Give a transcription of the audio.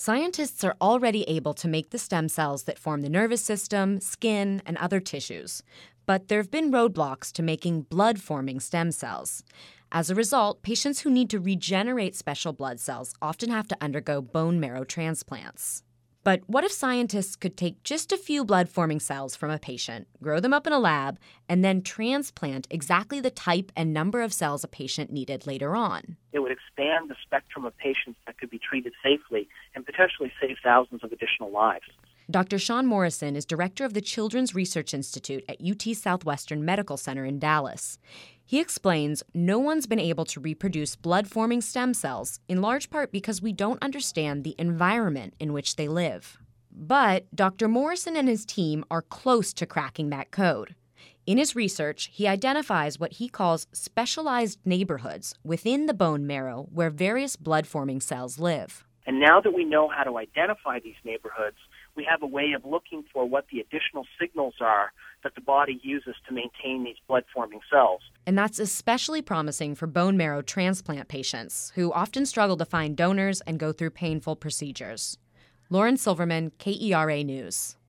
Scientists are already able to make the stem cells that form the nervous system, skin, and other tissues. But there have been roadblocks to making blood-forming stem cells. As a result, patients who need to regenerate special blood cells often have to undergo bone marrow transplants. But what if scientists could take just a few blood-forming cells from a patient, grow them up in a lab, and then transplant exactly the type and number of cells a patient needed later on? It would expand the spectrum of patients that could be treated safely and potentially save thousands of additional lives. Dr. Sean Morrison is director of the Children's Research Institute at UT Southwestern Medical Center in Dallas. He explains no one's been able to reproduce blood-forming stem cells, in large part because we don't understand the environment in which they live. But Dr. Morrison and his team are close to cracking that code. In his research, he identifies what he calls specialized neighborhoods within the bone marrow where various blood-forming cells live. And now that we know how to identify these neighborhoods, we have a way of looking for what the additional signals are that the body uses to maintain these blood-forming cells. And that's especially promising for bone marrow transplant patients who often struggle to find donors and go through painful procedures. Lauren Silverman, KERA News.